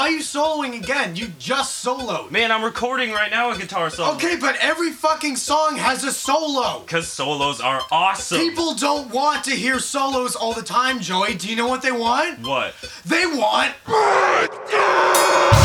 are you soloing again? You just soloed. Man, I'm recording right now a guitar solo. Okay, but every fucking song has a solo. Because solos are awesome. People don't want to hear solos all the time, Joey. Do you know what they want? What? They want...